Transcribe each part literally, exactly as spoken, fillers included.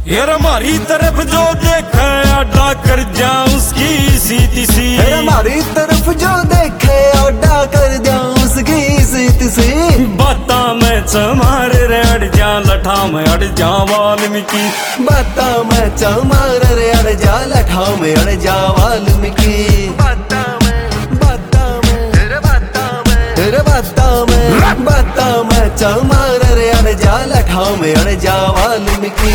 यार हमारी तरफ जो देखे आडा कर जाऊं उसकी सीधी सी। हमारी तरफ जो देखे आडा कर जाऊं उसकी सीधी सी। बाता में चमार रे अड़ जा लठा में अड़ जा वाल्मीकि। बाता में चमार रे अड़ जा लठा में अड़ जा वाल्मीकि। बाता में बाता में तेरे बाता में तेरे बाता में बाता में चमार रे अड़ जा लठा में अड़ जा वाल्मीकि।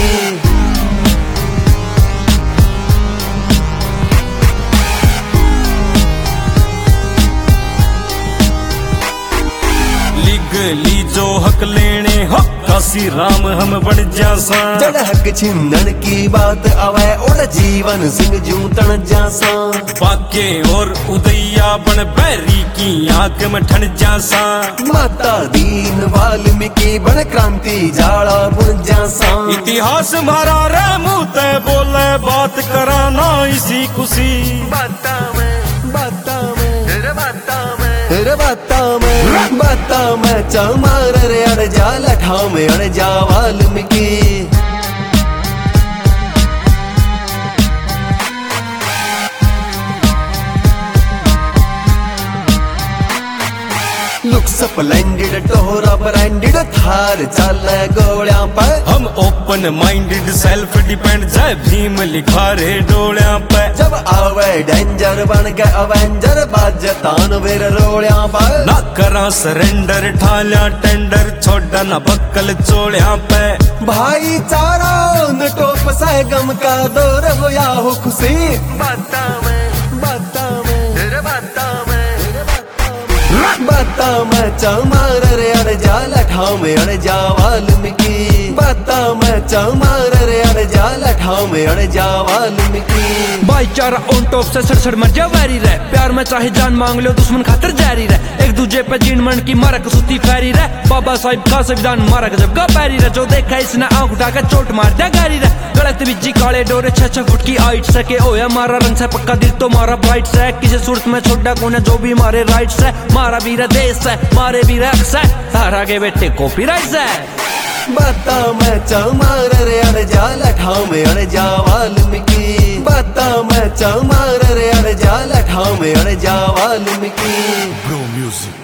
ली जो हक लेने हक काशी राम हम बन जासा। जड़ हक छिंदन की बात आवे उड़ जीवन सिंह जू तन जासा। बाके और उदैया बन बैरी की आंख में ठन जासा। माता दीन वाल्मीकि बन क्रांति जाला बुन जासा। इतिहास मारा रे मुँह ते बोले बात कराना इसी खुशी। बाता में बाता में तेरे बाता में तेरे बाता में बाता में चमार रे अड़ जा लठा में अड़ जा वाल्मीकि। लुक स्प्लेंडेड टोहरा ब्रांडेड थार चले गोलियां पर। हम ओपन माइंडेड सेल्फ डिपेंड जय भीम लिखा रे डोलियां पे। जब आवे डेंजर बन के अवेंजर बाज तानवीर रोलियां पर। ना करा सरेंडर ठालिया टेंडर छोड़ा ना बक्कल चोलियां पे। भाईचारा न टोप से गम का दौर होया हो खुशी। बाता में बाता में तेरे बाता में बाता में चमार रे अड़ जा लठा में अड़ जा वाल्मीकि। बाता में चमार रे अड़ जा लठा में अड़ जा वाल्मीकि। भाईचारा ऑन टॉप से सड़सड़ मर जा वैरी रे। प्यार में चाहे जान मांग लो दुश्मन खातर जारी रे। एक दूजे पे जीन मन की मारक सुती फैरी रे। बाबा साहिब का संविधान मारा गजब का पैरी रे। जो देखा इसने आंख उठा के चोट मार दिया गारी रे। गलत बिजी काले डोरे छह छह फुट की हाइट से के ओया मारा रंग से पक्का दिल तो मारा ब्राइट से। किसी सूरत में छोड़ा कोने जो भी मारे राइट से। मारा भी रे देश से मारे भी रे अक्स है। तारा के बेटे कॉपीराइट से। बाता में चमार रे अड़ जा लठा में अड़ जा वाल्मीकि। बाता में चमार रे अड़ जा लठा में अड़ जा वाल्मीकि। Pro Music.